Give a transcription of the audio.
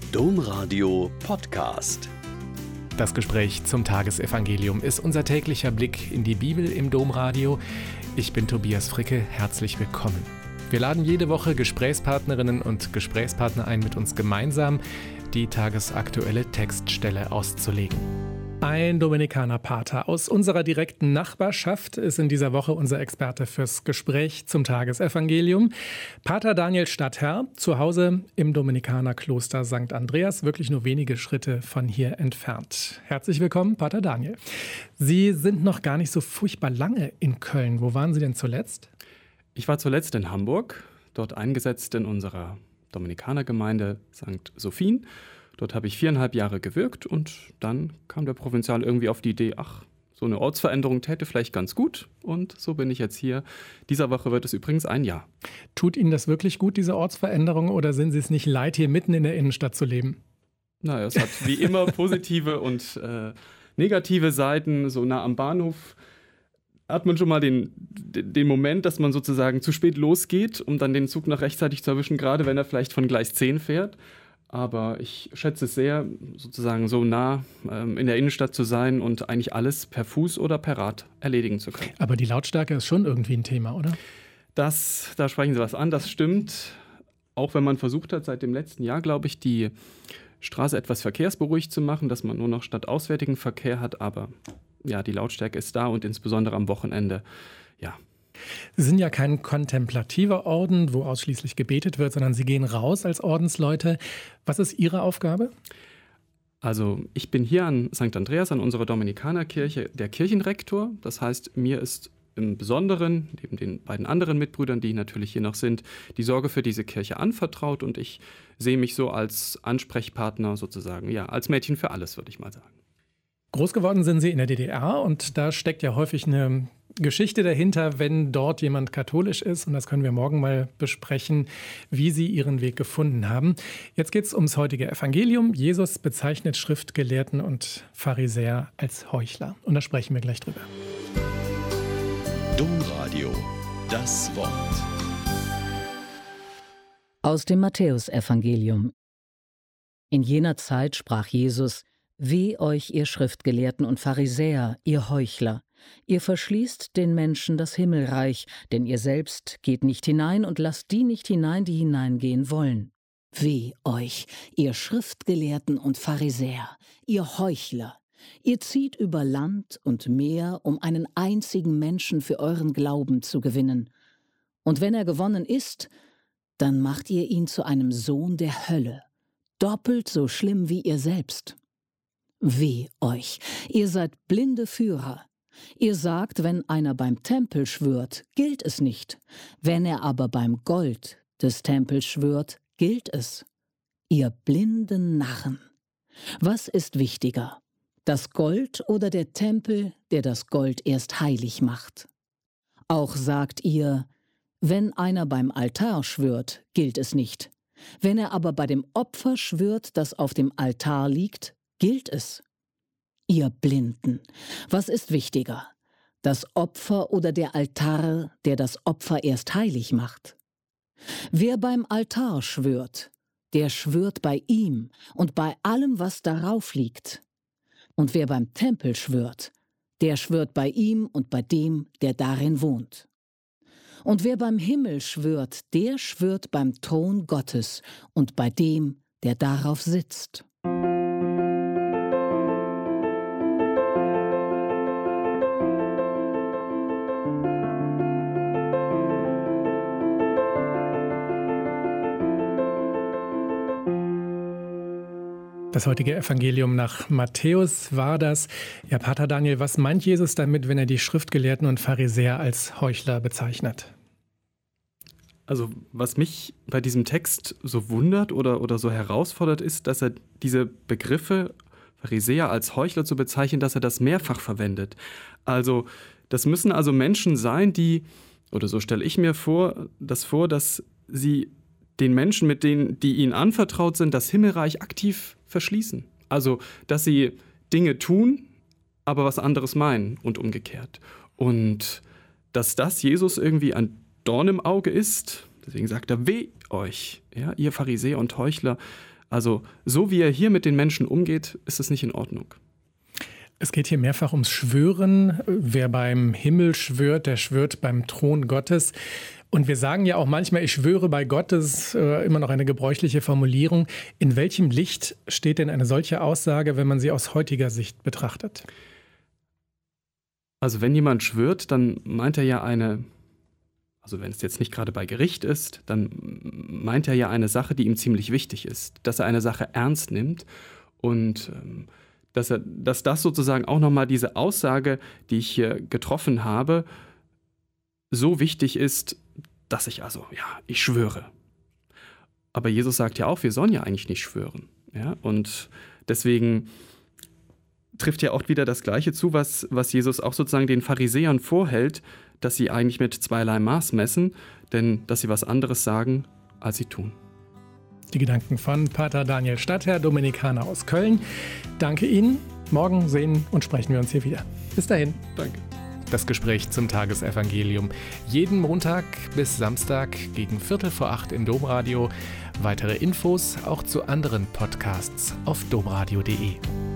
Domradio Podcast. Das Gespräch zum Tagesevangelium ist unser täglicher Blick in die Bibel im Domradio. Ich bin Tobias Fricke, herzlich willkommen. Wir laden jede Woche Gesprächspartnerinnen und Gesprächspartner ein, mit uns gemeinsam die tagesaktuelle Textstelle auszulegen. Ein Dominikanerpater aus unserer direkten Nachbarschaft ist in dieser Woche unser Experte fürs Gespräch zum Tagesevangelium. Pater Daniel Stadtherr, zu Hause im Dominikanerkloster St. Andreas, wirklich nur wenige Schritte von hier entfernt. Herzlich willkommen, Pater Daniel. Sie sind noch gar nicht so furchtbar lange in Köln. Wo waren Sie denn zuletzt? Ich war zuletzt in Hamburg, dort eingesetzt in unserer Dominikanergemeinde St. Sophien. Dort habe ich 4,5 Jahre gewirkt und dann kam der Provinzial irgendwie auf die Idee, so eine Ortsveränderung täte vielleicht ganz gut. Und so bin ich jetzt hier. Dieser Woche wird es übrigens 1 Jahr. Tut Ihnen das wirklich gut, diese Ortsveränderung, oder sind Sie es nicht leid, hier mitten in der Innenstadt zu leben? Naja, es hat wie immer positive und negative Seiten. So nah am Bahnhof hat man schon mal den Moment, dass man sozusagen zu spät losgeht, um dann den Zug noch rechtzeitig zu erwischen, gerade wenn er vielleicht von Gleis 10 fährt. Aber ich schätze es sehr, sozusagen so nah in der Innenstadt zu sein und eigentlich alles per Fuß oder per Rad erledigen zu können. Aber die Lautstärke ist schon irgendwie ein Thema, oder? Da sprechen Sie was an, das stimmt. Auch wenn man versucht hat, seit dem letzten Jahr, glaube ich, die Straße etwas verkehrsberuhigt zu machen, dass man nur noch stadtauswärtigen Verkehr hat. Aber ja, die Lautstärke ist da und insbesondere am Wochenende, ja. Sie sind ja kein kontemplativer Orden, wo ausschließlich gebetet wird, sondern Sie gehen raus als Ordensleute. Was ist Ihre Aufgabe? Also ich bin hier an St. Andreas, an unserer Dominikanerkirche, der Kirchenrektor. Das heißt, mir ist im Besonderen, neben den beiden anderen Mitbrüdern, die natürlich hier noch sind, die Sorge für diese Kirche anvertraut. Und ich sehe mich so als Ansprechpartner sozusagen, ja, als Mädchen für alles, würde ich mal sagen. Groß geworden sind Sie in der DDR und da steckt ja häufig eine Geschichte dahinter, wenn dort jemand katholisch ist. Und das können wir morgen mal besprechen, wie Sie Ihren Weg gefunden haben. Jetzt geht es ums heutige Evangelium. Jesus bezeichnet Schriftgelehrten und Pharisäer als Heuchler. Und da sprechen wir gleich drüber. Domradio, das Wort. Aus dem Matthäusevangelium. In jener Zeit sprach Jesus: Weh euch, ihr Schriftgelehrten und Pharisäer, ihr Heuchler! Ihr verschließt den Menschen das Himmelreich, denn ihr selbst geht nicht hinein und lasst die nicht hinein, die hineingehen wollen. Weh euch, ihr Schriftgelehrten und Pharisäer, ihr Heuchler! Ihr zieht über Land und Meer, um einen einzigen Menschen für euren Glauben zu gewinnen. Und wenn er gewonnen ist, dann macht ihr ihn zu einem Sohn der Hölle, doppelt so schlimm wie ihr selbst. Weh euch, ihr seid blinde Führer. Ihr sagt, wenn einer beim Tempel schwört, gilt es nicht. Wenn er aber beim Gold des Tempels schwört, gilt es. Ihr blinden Narren! Was ist wichtiger, das Gold oder der Tempel, der das Gold erst heilig macht? Auch sagt ihr, wenn einer beim Altar schwört, gilt es nicht. Wenn er aber bei dem Opfer schwört, das auf dem Altar liegt, gilt es. Ihr Blinden, was ist wichtiger, das Opfer oder der Altar, der das Opfer erst heilig macht? Wer beim Altar schwört, der schwört bei ihm und bei allem, was darauf liegt. Und wer beim Tempel schwört, der schwört bei ihm und bei dem, der darin wohnt. Und wer beim Himmel schwört, der schwört beim Thron Gottes und bei dem, der darauf sitzt. Das heutige Evangelium nach Matthäus war das. Ja, Pater Daniel, was meint Jesus damit, wenn er die Schriftgelehrten und Pharisäer als Heuchler bezeichnet? Also was mich bei diesem Text so wundert oder so herausfordert, ist, dass er diese Begriffe Pharisäer als Heuchler zu bezeichnen, dass er das mehrfach verwendet. Also das müssen also Menschen sein, die, oder so stelle ich mir vor, dass sie den Menschen, die ihnen anvertraut sind, das Himmelreich aktiv verschließen. Also, dass sie Dinge tun, aber was anderes meinen und umgekehrt. Und dass das Jesus irgendwie ein Dorn im Auge ist, deswegen sagt er, weh euch, ja, ihr Pharisäer und Heuchler, Also so wie er hier mit den Menschen umgeht, ist es nicht in Ordnung. Es geht hier mehrfach ums Schwören. Wer beim Himmel schwört, der schwört beim Thron Gottes. Und wir sagen ja auch manchmal, ich schwöre bei Gott, das ist immer noch eine gebräuchliche Formulierung. In welchem Licht steht denn eine solche Aussage, wenn man sie aus heutiger Sicht betrachtet? Also wenn jemand schwört, dann meint er ja also wenn es jetzt nicht gerade bei Gericht ist, dann meint er ja eine Sache, die ihm ziemlich wichtig ist, dass er eine Sache ernst nimmt und dass das sozusagen auch nochmal diese Aussage, die ich hier getroffen habe, so wichtig ist, dass ich schwöre. Aber Jesus sagt ja auch, wir sollen ja eigentlich nicht schwören. Ja? Und deswegen trifft ja auch wieder das Gleiche zu, was Jesus auch sozusagen den Pharisäern vorhält, dass sie eigentlich mit zweierlei Maß messen, denn dass sie was anderes sagen, als sie tun. Die Gedanken von Pater Daniel Stadtherr, Dominikaner aus Köln. Danke Ihnen. Morgen sehen und sprechen wir uns hier wieder. Bis dahin. Danke. Das Gespräch zum Tagesevangelium. Jeden Montag bis Samstag gegen 7:45 im Domradio. Weitere Infos auch zu anderen Podcasts auf domradio.de.